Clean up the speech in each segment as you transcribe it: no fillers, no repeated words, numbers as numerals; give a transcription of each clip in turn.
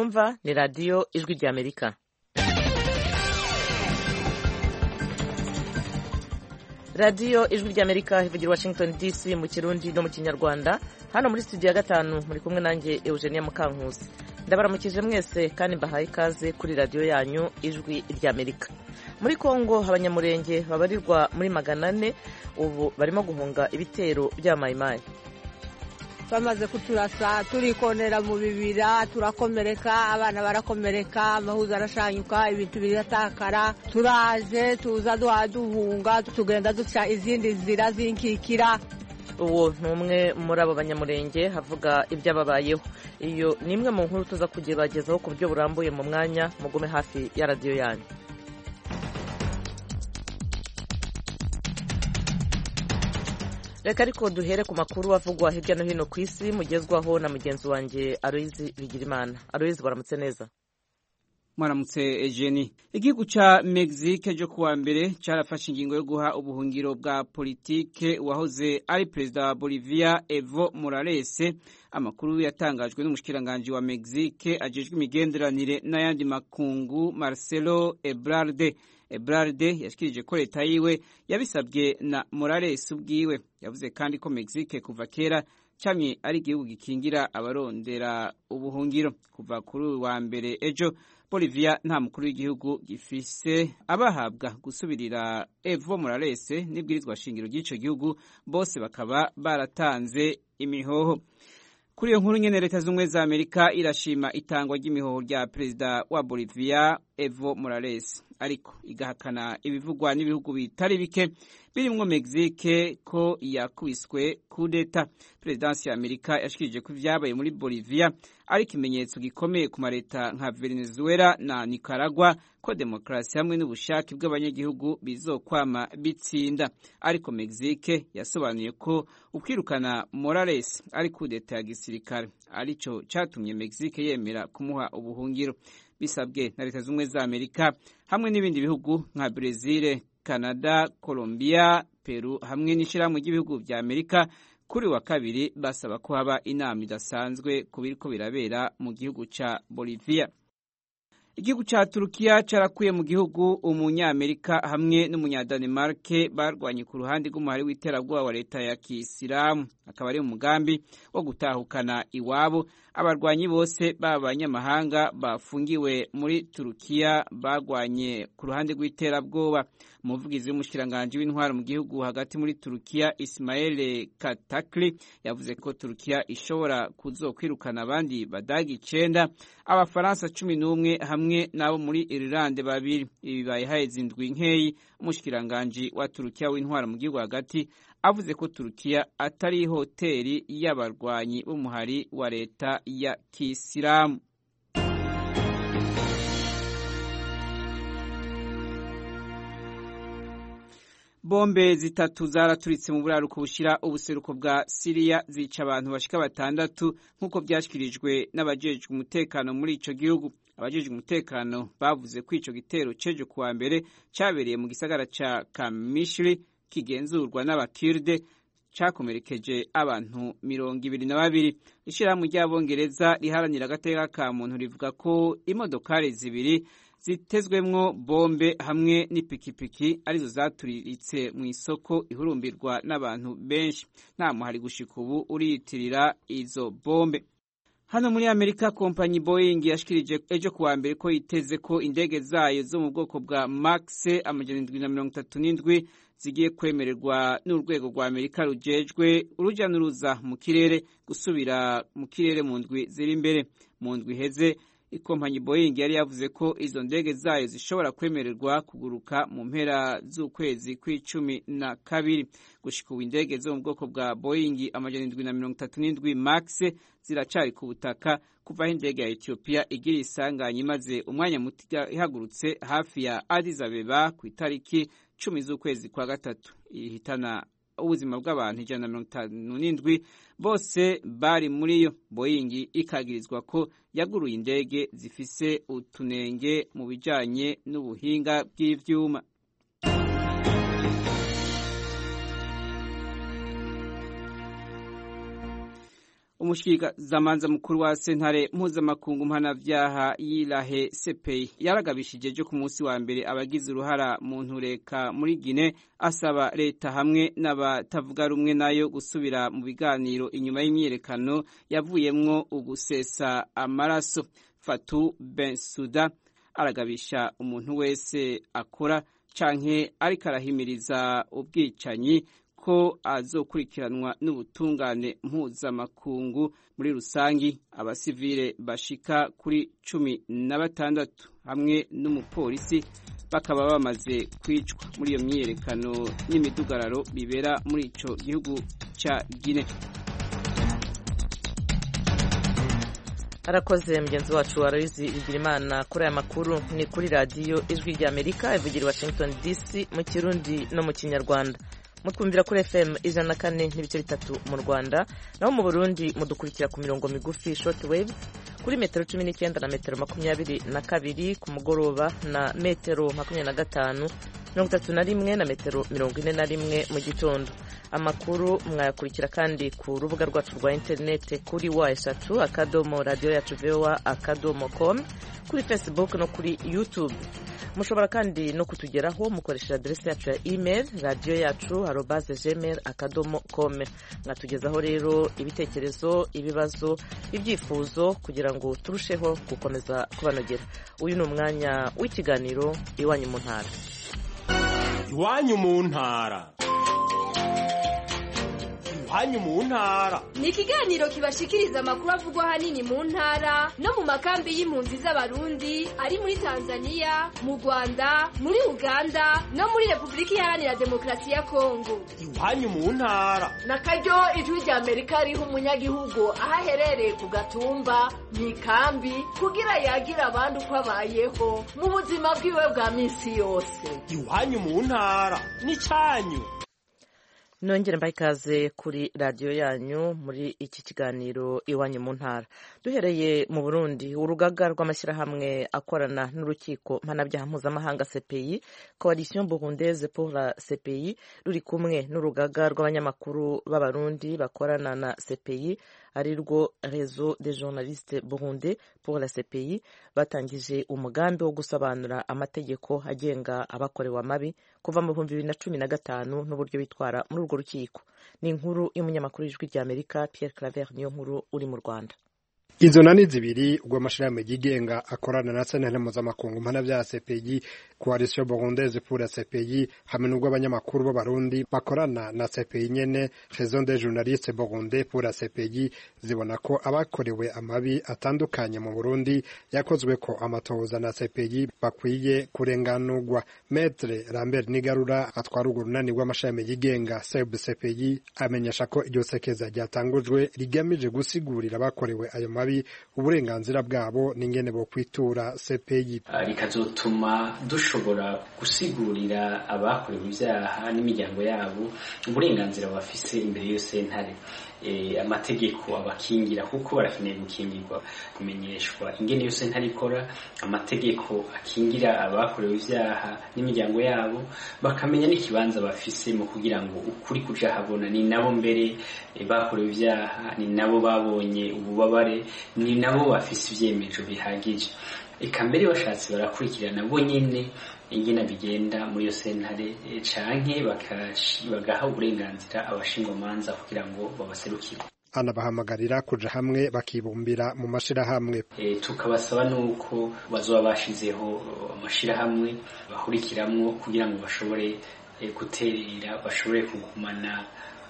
mwumva ni radiyo ijwi ry'Amerika. radiyo ijwi ry'Amerika ivugira Washington DC mu Kirundi no mu Kinyarwanda. Hano muri studio ya gatanu muri kumwe nanjye Eugenia Mukankusi. Ndabaramukije mwese kandi mbahaye ikaze kuri radiyo yanyu ijwi ry'Amerika. Muri Kongo abanyamurenge babarirwa muri 400 ubu barimo guhunga ibitero bya mayimayi. Bamaze kuturasa turikonera mu bibira, turakomereka, abana barakomereka, amahuza arashanyuka, ibintu biratakara. Turaje tuza duhunga, tugenda duca izindi zira zinkikira. Uwo numwe muri abo banyamurenge havuga ibyababayeho. Iyo nimwe mu nkuru tuza kugebagezaho ku buryo burambuye mu mwanya. Mugume hafi ya radiyo yanyu. Reka ariko duhere ku makuru avugwa hirya no hino ku isi mugezwaho na mugenzi wanjye Aloyizi Bigirimana. Aloyizi, waramutse neza? Mwaramutse Eugenie. Igihugu ca Mexique cyo kuwa mbere carafashe ingingo yo guha ubuhungiro bwa politike wahoze ari perezida wa Bolivia Evo Morales. Amakuru yatangajwe n'umushikiranganje wa Mexique ajejwe imigenderanire n'ayandi makungu Marcelo Ebrard. Ebrard yashikirije ko leta yiwe yabisabwe na Morales ubwiwe. Yavuze kandi ko Mexique kuva kera camye ari igihugu gikingira abarondera ubuhungiro. Kuva kuri wa mbere ejo Bolivia nta mukuru w'igihugu gifise abahabwa gusubirira Evo Morales n'ibwirizwa shingiro ry'ico gihugu, bose bakaba baratanze imihoho. Kuri iyo nkuru nyene leta z'umwe za Amerika irashima itangwa ry'imihoho rya perezida wa Bolivia Evo Morales, ariko igahakana ibivugwa n'ibihugu bitari bike birimwo Mexique ko yakubiswe kudeta. Presidence ya Amerika yashikirije ko vyabaye muri Bolivia ari ikimenyetso gikomeye ku mareta nka Venezuela na Nicaragua ko demokrasi hamwe n'ubushake bw'abanyagihugu bizokwama bitsinda. Ariko Mexique yasobanuye ko ukwirukana Morales ari kudeta ya gisirikare arico catumye Mexique yemera kumuha ubuhungiro. Bisabwe na leta z'umwe za Amerika hamwe n'ibindi bihugu nka Brazil, Canada, Colombia, Peru hamwe n'ishirahamwe ry'ibihugu vya Amerika. Kuri wa kabiri basaba ko haba inama idasanzwe kubiriko birabera mu gihugu ca Bolivia. Igihugu ca Turukiya carakuye mu gihugu umunyamerika hamwe n'umunyadanemarke barwanye ku ruhande rw'umuhari w'iterabwoba wa leta ya Kisilamu. Akaba ari umugambi wo gutahukana iwabo abarwanyi bose b'abanyamahanga bafungiwe muri Turukiya bagwanye ku ruhande rw'iterabwoba. Umuvugizi w'umushikiranganje w'intwaro mu gihugu hagati muri Turukiya Ismail Katakli yavuze ko Turukiya ishobora kuzokwirukana abandi badagi 9, abafaransa 11 hamwe nabo muri Ireland 2. Ibi bayihaheze indwi nkeyi umushikiranganje wa Turukiya w'intwaro mu gihugu hagati avuze ko Turukiya atari hoteli y'abarwanyi b'umuhari wa leta ya Kisilamu. Bombe zitatu zaraturitse mu buraruko bushira ubuseruko bwa Syria zica abantu bashika 6 nkuko byashikirijwe n'abajejwe umutekano muri ico gihugu. Abajejwe umutekano bavuze ko ico gitero cejo kuwa mbere cabereye mu gisagara ca Kamishli kigenzurwa n'abakirde cakomerekeje abantu 22. Ishirahamwe ry'Abongereza riharanira agateka ka muntu rivuga ko imodokari zibiri zitezwemwo bombe hamwe n'ipikipiki arizo zaturiritse mu isoko ihurumbirwa n'abantu benshi. Nta muhari gushika ubu uriyitirira izo bombe. Hano muri Amerika kompanyi Boeing yashikirije ejo kuwa mbere ko yiteze ko indege zayo zo mu bwoko bwa Max 737 zigiye kwemererwa n'urwego rwa Amerika rujejwe uruja n'uruza mu kirere gusubira mu kirere mu ndwi ziri imbere. Mu ndwi heze ikompanyi Boeing yari yavuze ko izo ndege zayo zishobora kwemererwa kuguruka mu mpera z'ukwezi kw'icumi-na-kabiri. Gushika ubu indege zo mu bwoko bwa Boeing 737 Max ziracari ku butaka kuva indege ya Ethiopia igira isanganya maze umwanya muto ihagurutse hafi ya Addis Abeba ku itariki 10 z'ukwezi kwa gatatu. Ihitana ubuzima bw'abantu 157 bose bari muri yo. Boeing ikagirizwa ko yaguruye indege zifise utunenge mu bijanye n'ubuhinga bw'ivyuma. umushikirizamanza mukuru wa sentare mpuzamakungu mpanavyaha y'Irahe CPI yaragabishije ejo ku munsi wa mbere abagize uruhara mu ntureka muri Guinea asaba leta hamwe n'abatavuga rumwe nayo gusubira mu biganiro inyuma y'imyiyerekano yavuyemwo ugusesa amaraso. Fatou Bensouda aragabisha umuntu wese akora canke ariko arahimiriza ubwicanyi ko azokurikiranwa n'ubutungane mpuzamakungu. Muri rusangi abasivile bashika kuri 16 hamwe n'umupolisi bakaba bamaze kwicwa muri iyo myiyerekano n'imidugararo bibera muri ico gihugu ca Guinea. Arakoze mgenzi wacu Aloyizi Bigirimana kuri aya makuru. Ni kuri radiyo Ijwi ry'Amerika ivugira Washington DC mu Kirundi no mu Kinyarwanda. Mutwumvira kuri FM 104.3 mu Rwanda, naho mu Burundi mudukurikira ku mirongo migufi shortwave kuri metero 19 na metero 22 ku mugoroba na metero 25 31 na metero 41 mu gitondo. Amakuru mwayakurikira kandi ku rubuga rwacu rwa internet kuri wa@radioyacu.voa.com, kuri Facebook no kuri YouTube. Mushobora kandi no kutugeraho mukoresheje adresse yacu ya email radioyacu@gmail.com. Mwatugezaho rero ibitekerezo, ibibazo, ibyifuzo kugira ngo turusheho gukomeza kubanogera. Uyu ni umwanya w'ikiganiro Iwanyu mu ntara. Iwanyu mu ntara. Iwanyu mu ntara ni ikiganiro kibashikiriza amakuru avugwa hanini mu ntara no mu makambi y'impunzi z'abarundi ari muri Tanzania, mu Rwanda, muri Uganda no muri Republika Iharanira Demokarasi ya Kongo. Iwanyu mu ntara na karyo Ijwi ry'Amerika riha umunyagihugu ahaherereye ku gatumba mu ikambi kugira yagira abandi uko abayeho mu buzima bwiwe bwa minsi yose. Iwanyu mu ntara ni cyanyu. Nongere mbakaze kuri radio yanyu muri iki kiganiro Iwanyu mu ntara. Duhereye mu Burundi, urugaga rw'amashyirahamwe akorana n'urukiko mpanabyaha mpuzamahanga CPI, Coalition Burundaise pour la CPI, ruri kumwe n'urugaga rw'abanyamakuru b'abarundi bakorana na CPI ari rwo Réseau des journalistes burundais pour la CPI, batangije umugambi wo gusobanura amategeko agenga abakorewe amabi kuva mu 2015 n'uburyo bitwara muri urwo rukiko. Ni inkuru y'umunyamakuru w'Ijwi ry'Amerika Pierre Claver niyo nkuru uri mu Rwanda. Izo nani zibiri rw'amashirahamwe yigenga akorana na sentare mpuzamakungu mpanavyaha CPI, Coalition Burundaise pour la CPI, hamwe n'urw'abanyamakuru b'abarundi bakorana na CPI nyene, Réseau des journalistes burundais pour la CPI, zibona ko abakorewe amabi atandukanye mu Burundi yakozwe ko amatohoza na CPI bakwiye kurenganurwa. Maître Lambert Nigarura atwara urwo runani rw'amashirahamwe yigenga CPI amenyesha ko iryo sekeza ryatangujwe rigamije gusigurira abakorewe ayo mabi uburenganzira bwabo n'ingene bo kwitura CPI. Rikazotuma dushobora gusigurira abakorewe ibyaha n'imiryango yabo uburenganzira bafise imbere yo sentare, amategeko abakingira kuko barakeneye gukingirwa, kumenyeshwa ingene yo sentare ikora, amategeko akingira abakorewe ibyaha n'imiryango yabo, bakamenya n'ikibanza bafise mu kugira ngo ukuri kuja habona. Ni nabo mbere bakorewe ibyaha, ni nabo babonye ububabare, ni nabo bafise ivyemezo bihagije. Eka mbere bashatse barakurikirana bo nyene ingene bigenda muri yo sentare, canke bagaha uburenganzira abashingwamanza kugira ngo babaserukire. Anabahamagarira kuja hamwe bakibumbira mu mashirahamwe. Tukabasaba nuko bazoba bashizeho amashirahamwe bahurikiramwo kugira ngo bashobore guterera, bashobore kugumana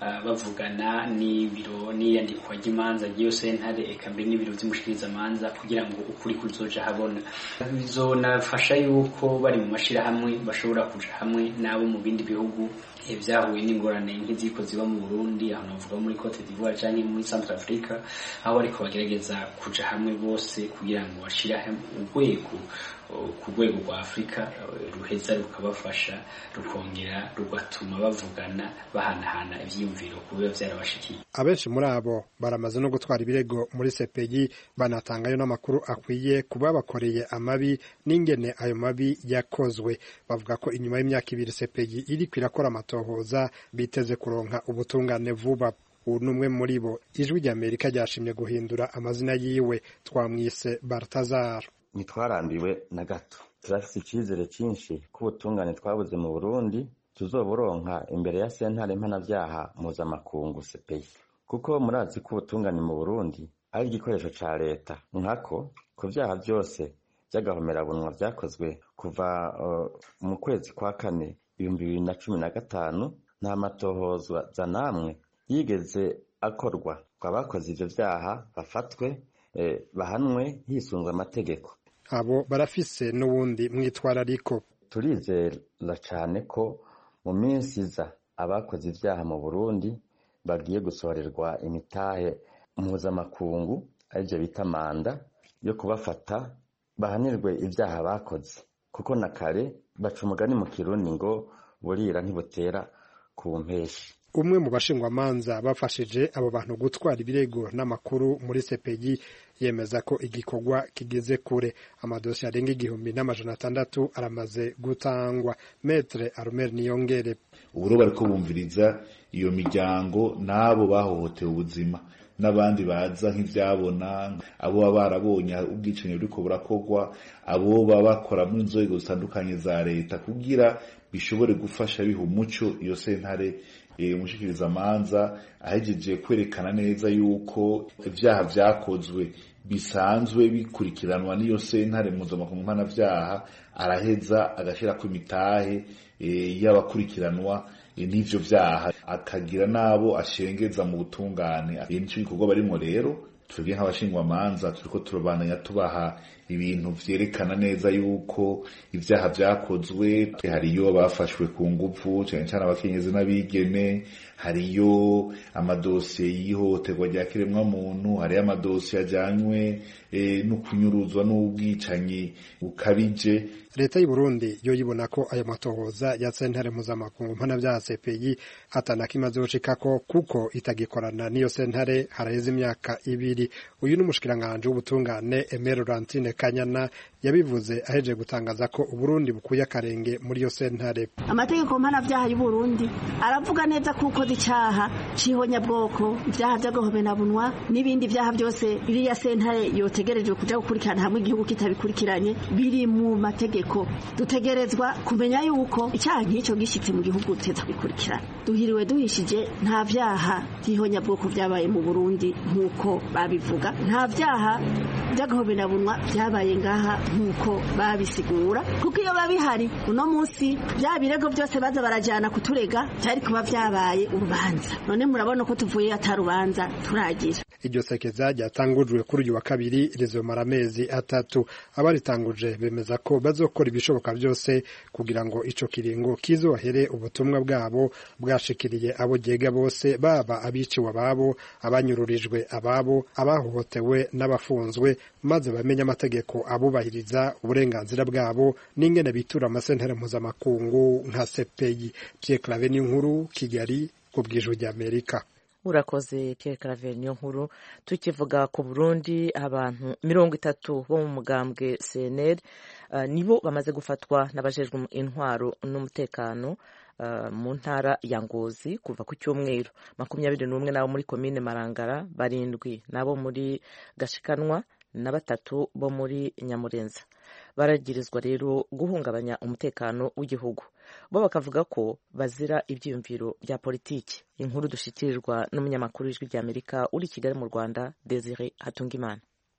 bavugana n'ibiro n'iyandikwa ry'imanza ry'iyo sentare, eka mbere n'ibiro vy'umushikirizamanza kugira ngo ukuri kuzoja habona. Bizonafasha yuko bari mu mashirahamwe bashobora kuja hamwe n'abo mu bindi bihugu vyahuye n'ingorane nk'iziko ziba mu Burundi, aho navuga muri Cote d'Ivoire canke muri Central Africa, aho bariko bagerageza kuja hamwe bose kugira ngo bashira urwego ku rwego rwa Afrika ruheza rukabafasha, rukongera rugatuma bavugana bahanahana ivyiyumviro kubiba vyarabashikiye. Abenshi muri abo baramaze no gutwara ibirego muri CPI, banatangayo n'amakuru akwiye kuba bakoreye amabi n'ingene ayo mabi yakozwe. Bavuga ko inyuma y'imyaka 2 CPI iri kwirakora amatohoza biteze kuronka ubutungane vuba. ubu n'umwe muri bo. Ijwi ry'Amerika ryashimye guhindura amazina yiwe, twamwise Baltazar. Ntitwarambiwe na gato, turafise icizere cyinshi ko ubutungane twabuze mu Burundi tuzoburonka imbere ya sentare mpanavyaha mpuzamakungu CPI, kuko murazi ko ubutungane mu Burundi ari igikoresho ca leta, nkako ku vyaha vyose vy'agahomerabunwa vyakozwe kuva mu kwezi kwa kane 2015 nta matohozwa za namwe yigeze akorwa kwa bakoze ivyo vyaha bafatwe bahanwe hisunzwe amategeko. Abo barafise n'ubundi mwitwarariko. Turizera cane ko mu minsi iza abakoze ivyaha mu Burundi bagiye gusorerwa imitahe mpuzamakungu arivyo bita manda yo kubafata bahanirwe ivyaha bakoze, kuko na kare baca umugani mu Kirundi ngo burira ntibutera ku mpeshi. Umwe mu bashingwamanza bafashije abo bantu gutwara ibirego n'amakuru muri CPI yemeza ko igikorwa kigeze kure. Amadosiye arenga 1600 aramaze gutangwa. Maître Armel Niyongere: uburo bariko bumviriza iyo miryango nabo bahohotewe ubuzima n'abandi baza nk'ivyabona, abo barabonye ubwicanyi buriko burakorwa, abo bakora mu nzego zitandukanye za leta, kugira bishobore gufasha biha umuco iyo sentare umushikiriza amanza ahejeje kwerekana neza yuko ivyaha vyakozwe bisanzwe bikurikiranwa n'iyo sentare mpuzamakungu mpanavyaha, araheza agashirako imitahe y'abakurikiranwa n'ivyo vyaha, akagira nabo ashengeza mu butungane. Nico gikorwa barimo rero. Twebwe nk'abashingwamanza turiko turabandanya tubaha ibintu vyerekana neza yuko ivyaha vyakozwe. Hariyo bafashwe ku nguvu cyane cyane abakenyezi n'abigeme, hariyo amadosiye y'ihohoterwa rya kiremwa muntu, hariyo amadosiye ajanywe no kunyuruzwa n'ubwicanyi bukabije. Leta y'u Burundi yo yibona ko ayo matohoza ya sentare mpuzamakungu mpanavyaha CPI atanakimaze gushikako, kuko itagikorana n'iyo sentare haraheze imyaka 2. Uyu n'umushikiranganje w'ubutungane Aimé Laurentine Kanyana yabivuze aheje gutangaza ko Uburundi bukuye akarenge muri iyo sentare. Amategeko mpanavyaha y'u Burundi aravuga neza kuko icaha cihonyabwoko, ivyaha vy'agahomerabunwa n'ibindi vyaha byose iriya sentare yotegerejwe kuja gukurikirana hamwe igihugu kitabikurikiranye biri mu mategeko. Dutegerezwa kumenya yuko icyaha nk'icyo gishitse mu gihugu teza bikurikirana. Duhiriwe duhishije nta vyaha vy'ihonyabwoko vyabaye mu Burundi nk'uko babivuga, nta vyaha vy'agahomerabunwa vyabaye ngaha nk'uko babisigura, kuko iyo babihari uno munsi vya birego byose baza barajana kuturega cyari kuba vyabaye urubanza. None murabona ko tuvuye atarubanza turagira. Iryo sekeza ryatangujwe kuri uyu wa kabiri rizomara amezi 3. Abaritanguje bemeza ko bazokora ibishoboka byose kugira ngo ico kiringo kizohere ubutumwa bwabo bwashikiriye abo jega bose, baba abiciwe ababo, abanyururijwe ababo, abahohotewe n'abafunzwe, maze bamenye amategeko abubahiriza uburenganzira bwabo n'ingene bitura amasentare mpuzamakungu nka CPI. Pierre Claver Niyonkuru, Kigali, ku bw'Ijwi ry'Amerika. Urakoze Pierre Claver Niyonkuru. Tukivuga ku Burundi, abantu 30 bo mu mugambwe CNL nibo bamaze gufatwa n'abajejwe intwaro n'umutekano mu ntara ya Ngozi kuva ku cyumweru. 21 nabo muri komine Marangara, 7 nabo muri Gashikanwa na 3 bo muri Nyamurenza. Baragirizwa rero guhungabanya umutekano w'igihugu. Bo bakavuga ko bazira ibyiyumviro bya politiki. Inkuru dushikirirwa n'umunyamakuru w'Ijwi ry'Amerika uri Kigali mu Rwanda, Desire Hatungimana.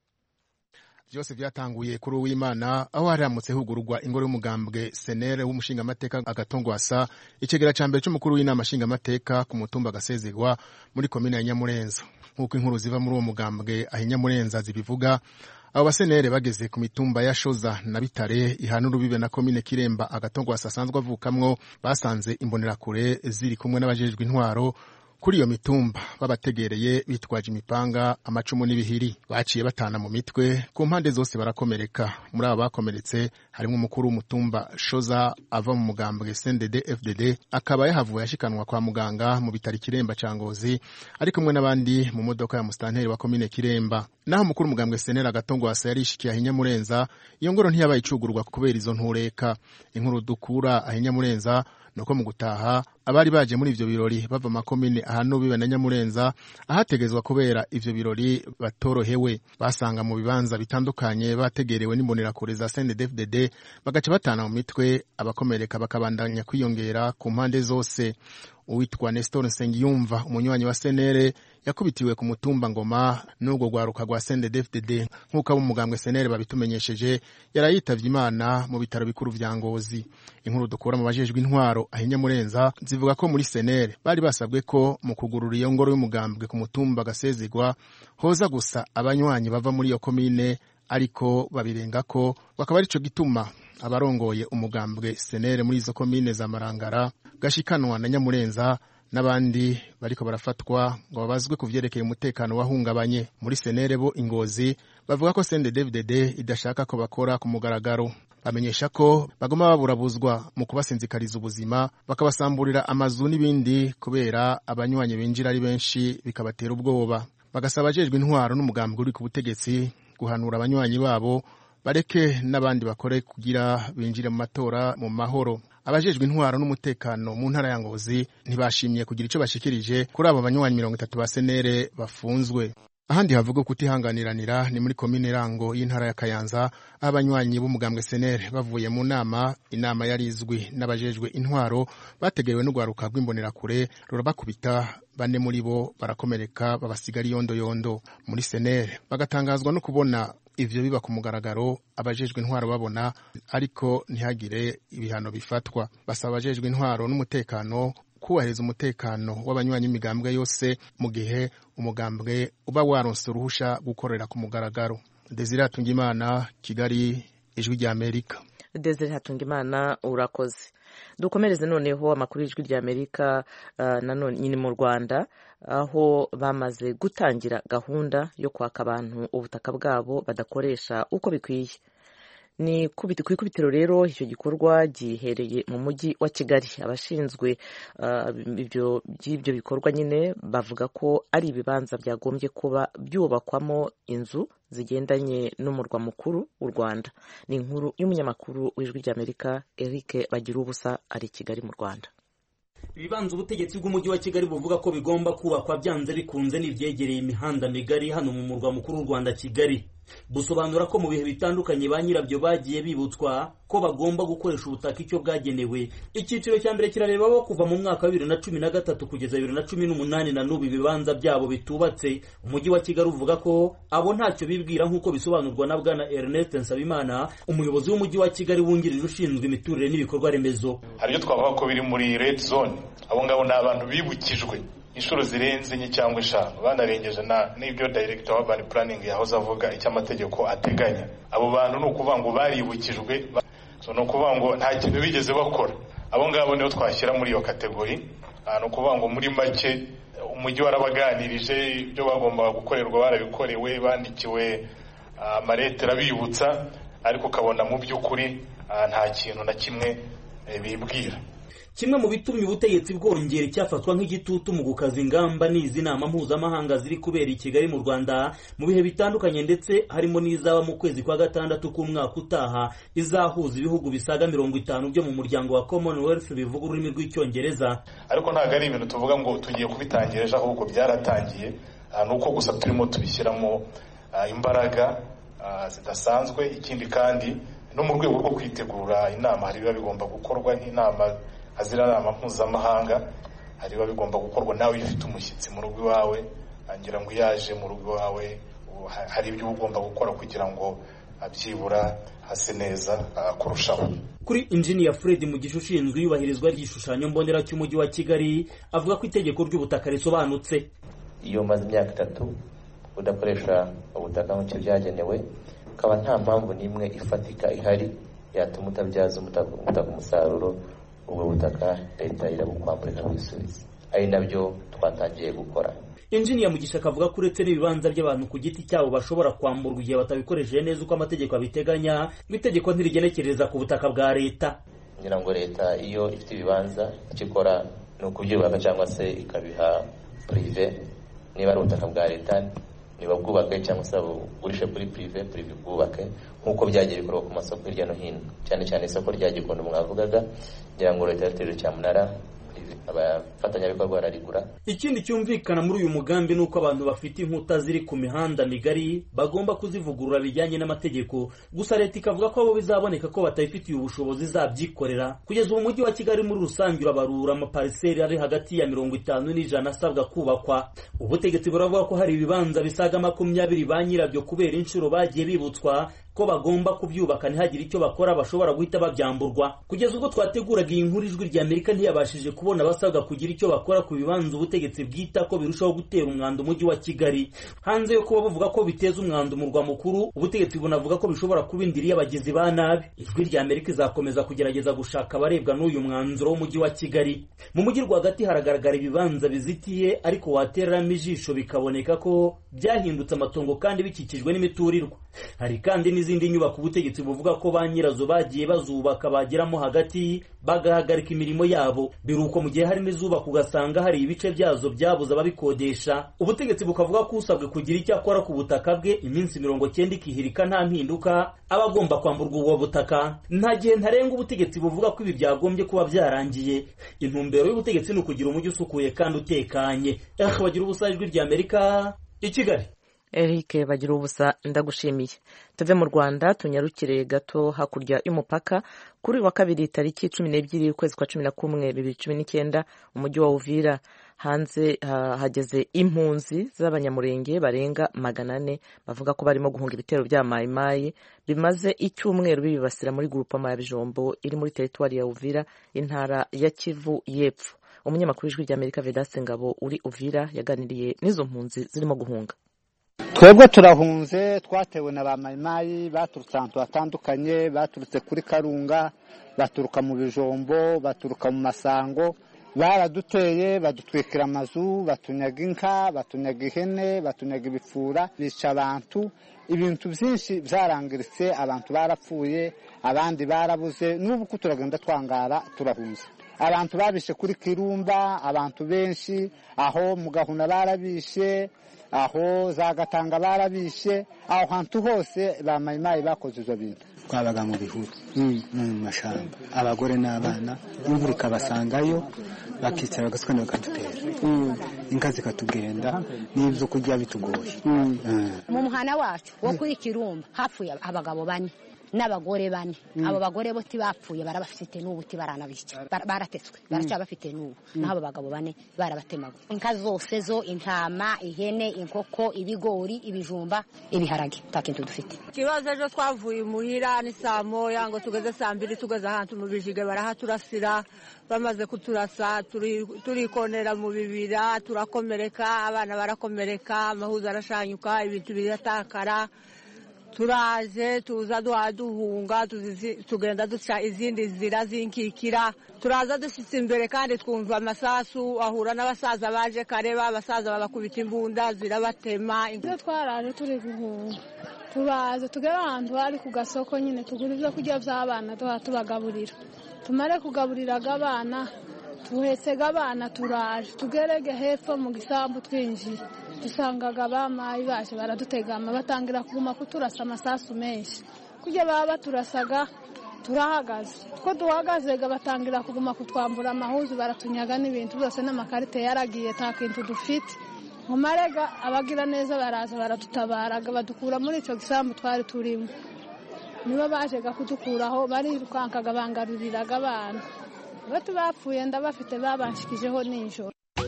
Byose byatanguye kuri Uwimana aho haramutse hugururwa ingoro y'umugambwe CNL w'umushinga amateka Agatongwasa, ikigera cambere cy'umukuru w'inama nshinga amateka ku mutumba Gasezerwa muri komine ya Nyamurenza. Nkuko inkuru ziva muri uwo mugambwe aho Nyamurenza zibivuga, abo basenere bageze ku mitumba ya Shoza na Bitare ihana urubibe na komine Kiremba Agatongwasa asanzwe avukamwo, basanze imbonerakure ziri kumwe n'abajejwe intwaro kuri iyo mitumba, babategereye bitwaje imipanga, amacumu n'ibihiri. Baciye batana mu mitwe, ku mpande zose barakomereka. Muri abo bakomeretse harimo umukuru w'umutumba Shoza ava mu mugambwe CNDD FDD, akaba yahavuye ashikanwa kwa muganga mu bitari Kiremba ca Ngozi, ari kumwe n'abandi mu modoka ya mustanteri wa komine Kiremba. Naho umukuru w'umugambwe CNL Agatongwasa yarishikiye Ahinyamurenza, iyo ngoro ntiyabaye icugurwa kubera izo ntureka. Inkuru dukura Ahinyamurenza nuko mu gutaha abari baje muri ivyo birori bava makomine Ahanubibe na Nyamurenza ahategezwa kubera ivyo birori batorohewe, basanga mu bibanza bitandukanye bategerewe n'imbonerakure za CNDD-FDD bagaca batana mu mitwe, abakomereka bakabandanya kwiyongera ku mpande zose. Uwitwa Nestor Nsengiyumva umunywanyi wa Senere yakubitiwe ku mutumba Ngoma n'ubwo rwaruka rwa CNDD-FDD nk'uko abo mugambwe Senere babitumenyesheje, yarayitavye Imana mu bitaro bikuru vya Ngozi. Inkuru dukura mu bajejwe intwaro Nyamurenza zivuga ko muri Senere bari basabwe ko mu kugurura iyo ngoro y'umugambwe ku mutumba Gasezigwa hoza gusa abanywanyi bava muri iyo komine, ariko babirengako, bakaba arico gituma abarongoye umugambwe Senere muri izo komine za Marangara, Gashikanwa na Nyamurenza n'abandi bariko barafatwa ngo babazwe kuvyerekeye umutekano wahungabanye. Muri Senere bo Ingozi bavuga ko CNDD-FDD idashaka ko bakora ku mugaragaro, bamenyesha ko bagoma baburabuzwa mu kubasinzikariza ubuzima, bakabasamburira amazu n'ibindi kubera abanywanyi binjira ari benshi bikabatera ubwoba. Bagasaba abajejwe intwaro n'umugambwe uri ku butegetsi guhanura abanywanyi babo bareke n'abandi bakore kugira binjire mu matora mu mahoro. Abajejwe intwaro n'umutekano mu ntara ya Ngozi ntibashimye kugira ico bashikirije kuri abo banywanyi 30 ba Senere bafunzwe. Ahandi havuga kutihanganiranira ni muri komine Rango y'intara ya Kayanza, abanywanyi b'umugambwe Senere bavuye mu inama yarizwi n'abajejwe intwaro bategerewe n'ugwaruka rw'imbonerakure rurabakubita, bane muri bo barakomereka babasigara yondo. Muri Senere bagatangazwa no kubona ivyo biba ku mugaragaro, abajejwe intwaro babona ariko ntihagire ibihano bifatwa. Basaba abajejwe intwaro n'umutekano kubahiriza umutekano w'abanywanyi imigambwe yose mu gihe umugambwe uba waronse uruhusha gukorera ku mugaragaro. Desire Hatungimana, Kigali, Ijwi rya Amerika. Desire Hatungimana, urakoze. Dukomereze noneho amakuru y'Ijwi rya Amerika nanone nyine mu Rwanda, aho bamaze gutangira gahunda yo kwaka abantu ubutaka bwabo badakoresha uko bikwiye. Ni kwikubitiro rero icyo gikorwa gihereye mu mujyi wa Kigali. Abashinzwe ibyo bikorwa nyine bavuga ko ari ibibanza byagombye kuba byubakwamo inzu zigendanye n'umurwa mukuru w'u Rwanda. Ni inkuru y'umunyamakuru w'Ijwi ry'Amerika Eric Bagirubusa ari Kigali mu Rwanda. Ibibanza ubutegetsi bw'umujyi wa Kigali buvuga ko bigomba kubakwa byanze bikunze n'ivyegereye imihanda migari hano mu murwa mukuru w'u Rwanda Kigali. Busobanura ko mu bihe bitandukanye ba nyirabyo bagiye bibutswa ko bagomba gukoresha ubutaka icyo bwagenewe. Icyiciro cya mbere kirareba bo kuva mu mwaka wa 2013 kugeza 2018 na n'ubu ibibanza byabo bitubatse. Umujyi wa Kigali uvuga ko abo ntacyo bibwira nk'uko bisobanurwa na bwana Ernest Nsabimana, umuyobozi w'umujyi wa Kigali wungirije ushinzwe imiturire n'ibikorwa remezo. Hariyo twavuga ko biri muri red zone, abo ngabo ni abantu bibukijwe inshuro zirenze enye cyangwa eshanu, banarengeje n'ibyo director wa urban planning yahoze avuga icyo amategeko ateganya. Abo bantu ni ukuvuga ngo baribukijwe, ni ukuvuga ngo nta kintu bigeze bakora. Abo ngabo niyo twashyira muri iyo kategori. Ni ukuvuga ngo muri make umujyi warabaganirije ibyo bagomba gukorerwa barabikorewe, bandikiwe amaletera bibutsa, ariko ukabona mu by'ukuri nta kintu na kimwe bibwira. Kimwe mu bitumye ubutegetsi bwongera cyafatwa nk'igitutu mu gukaza ingamba n'izi nama mpuzamahanga ziri kubera i Kigali mu Rwanda mu bihe bitandukanye, ndetse harimo n'izaba mu kwezi kwa gatandatu k'umwaka utaha izahuza ibihugu bisaga 50 byo mu muryango wa Commonwealth bivuga ururimi rw'icyongereza. Ariko ntabwo ari ibintu tuvuga ngo tugiye kubitangira ejo, ahubwo byaratangiye, nuko gusa turimo tubishyiramo imbaraga zidasanzwe. Ikindi kandi no mu rwego rwo kwitegura inama hari biba bigomba gukorwa nk'inama azira nama mpuzamahanga, hari biba bigomba gukorwa nawe ufite umushyitsi mu rugo iwawe, angira ngo yaje mu rugo iwawe hari ibyo ugomba gukora kugira ngo abyibura hase neza kurushaho. Kuri Engineer Fred Mugisha ushinzwe iyubahirizwa ry'igishushanyo mbonera cy'umujyi wa Kigali avuga ko itegeko ry'ubutaka risobanutse. Iyo maze imyaka 3 udakoresha ubutaka nk'icyo byagenewe, ukaba nta mpamvu n'imwe ifatika ihari yatuma utabyaza ubutaka umusaruro, ubwo butaka leta irabukwamburira kwisubiza. Ari nabyo twatangiye gukora. Engineer Mugisha akavuga ko uretse n'ibibanza by'abantu ku giti cyabo bashobora kwamburwa igihe batabikoresheje neza uko amategeko abiteganya, itegeko ntirigenekereza ku butaka bwa leta. Ngira ngo leta iyo ifite ibibanza ikikora ni ukubyubaka cyangwa se ikabiha prive. Niba ari ubutaka bwa leta nibabwubake cyangwa se babugurishe kuri prive bwubake nk'uko byagiye bikorwa ku masoko hirya no hino, cyane cyane isoko rya Gikondo mwavugaga, ngira ngo leta yateje cyamunara abafatanyabikorwa bararigura. Ikindi cyumvikana muri uyu mugambi nuko abantu bafite inkuta ziri ku mihanda migari bagomba kuzivugurura bijyanye n'amategeko, gusa leta ikavuga ko abo bizaboneka ko batayifitiye ubushobozi zabyikorera. Kugeza ubu umujyi wa Kigali muri rusange urabarura amapariseri ari hagati ya 50 n'ijana asabwa kubakwa. Ubutegetsi buravuga ko hari ibibanza bisaga 20 ba nyirabyo kubera inshuro bagiye bibutswa ko bagomba kubyubaka ntihagire icyo bakora bashobora guhita babyamburwa. Kugeza ubwo twateguraga iyi nkuru Ijwi rya Amerika ntiyabashije kubona abasabwa kugira icyo bakora ku bibanza ubutegetsi bwita ko birushaho gutera umwanda umujyi wa Kigali. Hanze yo kuba bavuga ko biteza umwanda umurwa mukuru, ubutegetsi bunavuga ko bishobora kuba indiri y'abagizi ba nabi. Ijwi rya Amerika izakomeza kugerageza gushaka abarebwa n'uyu mwanzuro w'umujyi wa Kigali. Mu mujyi rwagati haragaragara ibibanza bizitiye ariko watereramo ijisho bikaboneka ko byahindutse amatongo kandi bikikijwe n'imiturirwa. Hari kandi n'izindi nyubako ubutegetsi buvuga ko ba nyirazo bagiye bazubaka bageramo hagati bagahagarika imirimo yabo, biruko mu gihe harimo izubaka ugasanga hari ibice byazo byabuze ababikodesha. Ubutegetsi bukavuga ko usabwe kugira icyo akora ku butaka bwe iminsi 90 ikihirika nta mpinduka aba agomba kwamburwa ubwo butaka. Nta gihe ntarenga ubutegetsi buvuga ko ibi byagombye kuba byarangiye. Intumbero y'ubutegetsi ni ukugira umujyi usukuye kandi utekanye. Bagira ubusa Ijwi rya Amerika i Kigali. Eric Bagira ubusa ndagushimiye. Tuve mu Rwanda tunyarukire gato hakurya y'umupaka. Kuri wa kabiri tariki 12 ukwezi kwa 11 2019 umujyi wa Uvira hanze hageze impunzi z'abanyamurenge barenga 400 bavuga ko barimo guhunga ibitero bya Mayimayi bimaze icyumweru bibasira muri groupement ya Bijombo iri muri territoire ya Uvira intara ya Kivu y'Epfo. Umunyamakuru w'Ijwi rya Amerika Vedaste Ngabo uri Uvira yaganiriye n'izo mpunzi zirimo guhunga. Twebwe turahunze twatewe na ba Mayimayi baturutse ahantu hatandukanye, baturutse kuri Karunga, baturuka mu Bijombo, baturuka mu Masango, baraduteye badutwikira amazu, batunyaga inka, batunyaga ihene, batunyaga ibipfura, bica abantu, ibintu byinshi byarangiritse, abantu barapfuye, abandi barabuze, n'ubu ko turagenda twangara turahunze. Abantu babishe kuri Kirumba, abantu benshi aho mu Gahuna barabishe, aho za Gatanga barabishe, aho hantu hose ba Mayimayi bakoze izo bintu. Twabaga mu bihuru mu mashamba, abagore n'abana, imvura ikabasangayo bakicara bagasukana bakadutera, inka zikatugenda n'ibyo kurya bitugoye. Mu muhana wacu wo kuri Kirumba hapfuye abagabo 4 n'abagore 4. Abo bagore bo tibapfuye barabafite n'ubu tibaranabica, baratetswe baracyabafite n'ubu, n'abo bagabo 4 barabatemaga. Inka zose zo, intama, ihene, inkoko, ibigori, ibijumba, ibiharage, takintu dufite. Kibazo ejo twavuye muhira ni saa moya ngo tugeze saa 2 tugeze ahantu mu bijige barahaturasira, bamaze kuturasa turikonera mu bibira, turakomereka, abana barakomereka, amahuza arashanyuka, ibintu biratakara. Turaje tuza duhunga tugenda duca izindi zira zinkikira, turaza dushitse imbere kandi twumva amasasu, ahura n'abasaza baje kareba, abasaza babakubita imbunda zirabatema. Ibyo twaraje turi guhunga, turaza tugera ahantu hari ku gasoko nyine tugura ibyo kurya by'abana tubagaburira, tumare kugaburiraga abana tuhetsega abana, turaje tugerege hepfo mu gisambu twinjira dusangaga abamayi baje baradutegama batangira kuguma kuturasa amasasu menshi. Kujya baba baturasaga turahagaze, ko duhagazega batangira kuguma kutwambura amahuzu, baratunyaga n'ibintu byose n'amakarite yaragiye nta kintu dufite. Mu marega abagira neza baraza baradutabaraga badukura muri ico gisambu twari turimo, nibo bajega kudukuraho, barirukankaga bangaruriraga abana. Bati bapfuye ndabafite babanshikijeho n'ijoro.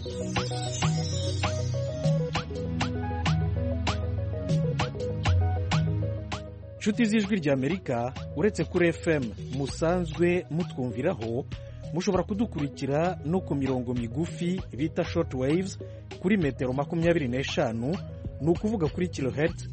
Nshuti z'Ijwi rya Amerika, uretse kuri FM musanzwe mutwumviraho, mushobora kudukurikira no ku mirongo migufi bita short waves kuri metero 25, ni ukuvuga kuri kilohertz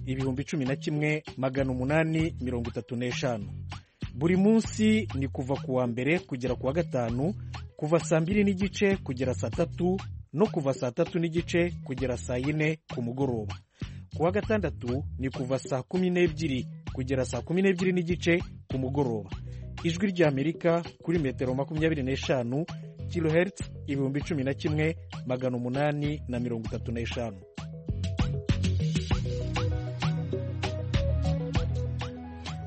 11,835. Buri munsi ni kuva ku wa mbere kugera ku wa gatanu, kuva saa 2:30 kugera saa 3 no kuva saa 3:30 kugera saa 4 ku mugoroba. Ku wa gatandatu ni kuva saa 12 kugera saa 12:30 ku mugoroba. Ijwi rya Amerika kuri metero 25 kilohertz 11,835.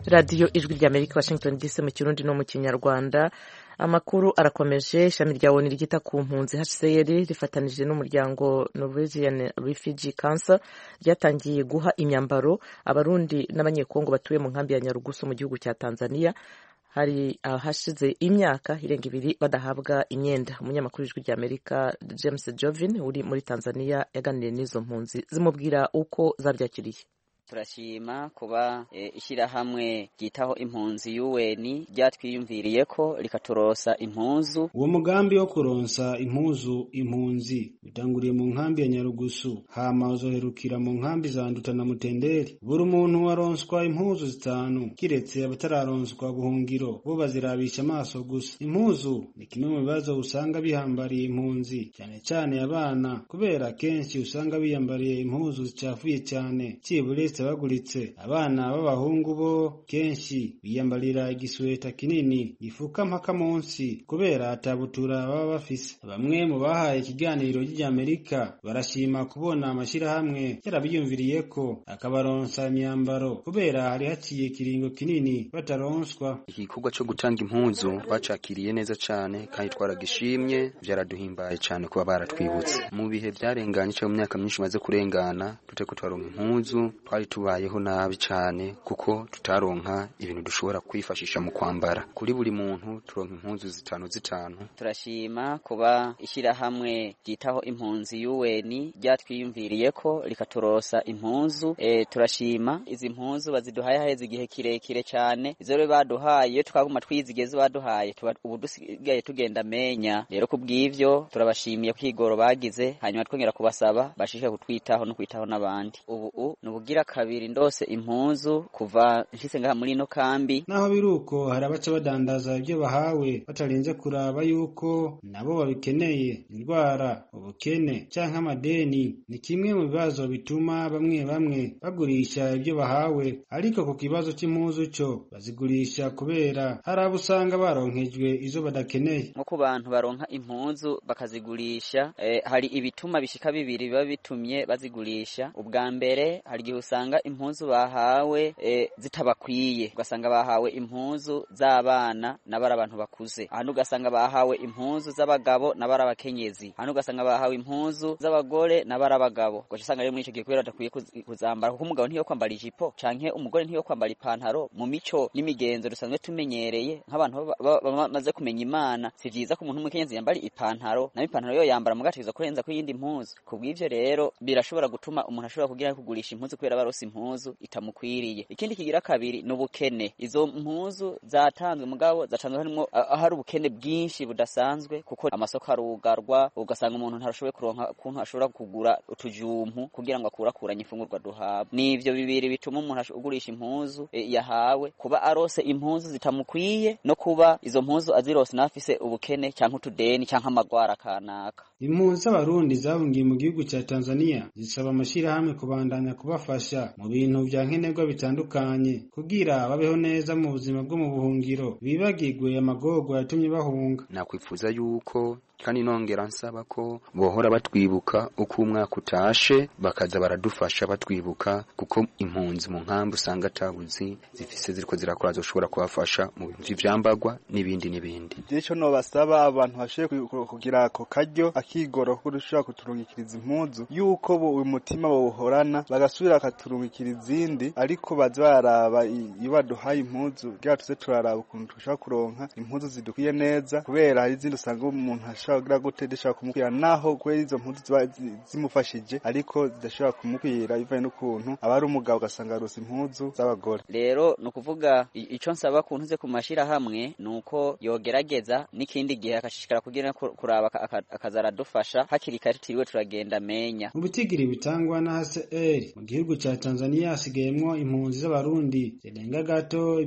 radiyo ijwi ry'Amerika Washington DC mu Kirundi no mu Kinyarwanda. Amakuru arakomeje. Ishami rya ONU ryita ku mpunzi HCR rifatanije n'umuryango Norwegian Refugee Council ryatangiye guha imyambaro abarundi n'abanyekongo batuye mu nkambi ya Nyarugusu mu gihugu cya Tanzania. Hari hashize imyaka irenga 2 badahabwa imyenda. Umunyamakuru w'ijwi ry'Amerika James Jovin uri muri Tanzania yaganiriye n'izo mpunzi zimubwira uko zabyakiriye. Turashima kuba ishyirahamwe ryitaho impunzi UN ryatwiyumviriye ko rikaturosa impuzu. Uwo mugambi wo kuronsa impuzu impunzi utanguriye mu nkambi ya Nyarugusu hama uzoherukira mu nkambi za Nduta na Mutenderi. Buri muntu waronswa impuzu 5 kiretse abatararonswa buhungiro bo bazirabisha amaso gusa. Impuzu ni kimwe mu bibazo usanga bihambariye impunzi cyane cyane abana, kubera kenshi usanga biyambariye impuzu zicafuye cyane cibure baguritse. Abana b'abahungu bo kenshi biyambarira igisweta kinini gifuka mpaka munsi kubera atabutura baba bafise. Bamwe mu bahaye ikiganiro ry'Amerika barashima kubona amashirahamwe yarabiyumviriye ko akabaronsa imyambaro kubera hari haciye kiringo kinini bataronswa. Igikorwa cyo gutanga impuzu bacakiriye neza cyane kandi twaragishimye, byaraduhimbaye cyane kuba baratwibutse mu bihe byarenganye cyo mu myaka myinshi maze kurengana tuteko twaronka impuzu. Tubayeho nabi cyane kuko tutaronka ibintu dushobora kwifashisha mu kwambara. Kuri buri muntu turonka impuzu 5. Turashima kuba ishyirahamwe ryitaho impunzi UN ryatwiyumviriye ko rikaturosa impuzu. Turashima izi mpuzu baziduhaye haheze igihe kirekire cyane. Izo rero baduhaye twaguma twizigeze baduhaye ubu dusigaye tugenda menya. Rero kubw'ivyo turabashimiye kwigoro bagize, hanyuma twongera kubasaba bashishike kutwitaho no kwitaho n'abandi. Ubu nubugira kabiri ndose impuzu kuva nshitse ngaha muri no kambi. Naho biruko hari abaca badandaza ibyo bahawe batarinze kuraba yuko nabo babikeneye. Indwara, ubukene canke amadeni ni kimwe mu bibazo bituma bamwe bagurisha ibyo bahawe, ariko ku kibazo cy'impuzu cyo bazigurisha kubera hari abo usanga baronkejwe izo badakeneye. Nko ku bantu baronka impuzu bakazigurisha, hari ibituma bishika 2 biba bitumye bazigurisha. Ubwa mbere hari igihe usanga impuzu bahawe zitabakwiye, ugasanga bahawe impuzu z'abana n'abari abantu bakuze. Hano ugasanga bahawe impuzu z'abagabo n'abari abakenyezi. Hano ugasanga bahawe impuzu z'abagore n'abari abagabo. Ugaca usanga rero muri icyo gihe kubera batakwiye kuzambara, kuko umugabo ntiyo kwambara ijipo canke umugore ntiyo kwambara ipantaro. Mu mico n'imigenzo dusanzwe tumenyereye nk'abantu bamaze kumenya Imana, si vyiza ko umuntu w'umukenyezi yambara ipantaro, na ipantaro yo yambara mugategeza kurenza ko yindi impuzu. Kubw'ivyo rero birashobora gutuma umuntu ashobora kugira kugurisha impuzu kubera barose impuzu itamukwiriye. Ikindi kigira kabiri n'ubukene. Izo mpuzu zatanzwe mugabo zatanzwe harimo hari ubukene bwinshi budasanzwe, kuko amasoko arugarwa, ugasanga umuntu ntarashoboye kuronka kuntu ashobora kugura utujumpu kugira ngo akurakuranye ifungurwa duhabwa. Nivyo bibiri bituma umuntu ugurisha impuzu yahawe, kuba arose impuzu zitamukwiye no kuba izo mpuzu azirose nafise ubukene cyangwa utudeni cyangwa amagwara kanaka. Impunzi z'abarundi zabungiye mu gihugu cya Tanzania zisaba amashirahamwe kubandanya kubafasha mu bintu bya nkenerwa bitandukanye kugira babeho neza mu buzima bwo mu buhungiro, bibagirwe amagorwa yatumye bahunga. Nakwifuza yuko kandi nongera nsaba ko bohora batwibuka uko umwaka utashe, bakaza baradufasha batwibuka, kuko impunzi mu nkambi usanga atabuzi zifise ziriko zirakora zoshobora kubafasha mu bintu vy'ivyambagwa n'ibindi. Ico no basaba abantu bashiye kugira ako karyo akigoro ko dushobora kuturungikiriza impunzu, yuko bo umutima bawuhorana bagasubira akaturungikira izindi, ariko baza baraba iyo baduhaye impunzu kugira tuze turaraba ukuntu dushobora kuronka impunzu zidukwiye neza, kubera hari izindi usanga umuntu ashobora gutedesha kumukwira naho kwera izo mpunzi zimufashije ariko zidashobora kumukwira bivaye n'ukuntu abari umugabo ugasanga arose impunzu z'abagore. Rero no kuvuga ico nsaba kuntuze ku mashira hamwe nuko yogerageza n'ikindi gihe akashishikara kugira kuraba akazara dufasha hakiri kare tiriwe turagenda menya. Mu bitigiri bitangwa na HCR mu gihugu cya Tanzania hasigayemwo impunzi z'abarundi zirenga gato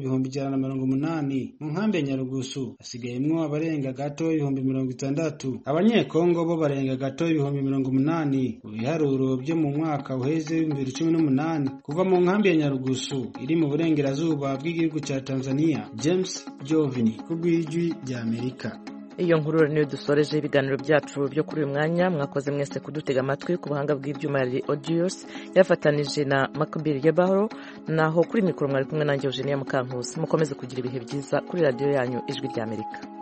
180. Mu nkambi ya Nyarugusu hasigayemwo abarenga gato 60. Abanyekongo bo barenga gato 80,000 mu biharuro byo mu mwaka uheze 2018. Kuva mu nkambi ya Nyarugusu iri mu burengerazuba bw'igihugu cya Tanzania, James Jovini ku bw'ijwi ry'Amerika. iyo nkuru niyo dusoreje ibiganiro byacu byo kuri uyu mwanya. Mwakoze mwese kudutega amatwi. Ku buhanga bw'ibyuma yari Odious yafatanije na Makubiri Yebahoro, naho kuri mikoro mwari kumwe nanjye Eugenia Mukankusi. Mukomeze kugira ibihe byiza kuri radiyo yanyu Ijwi ry'Amerika.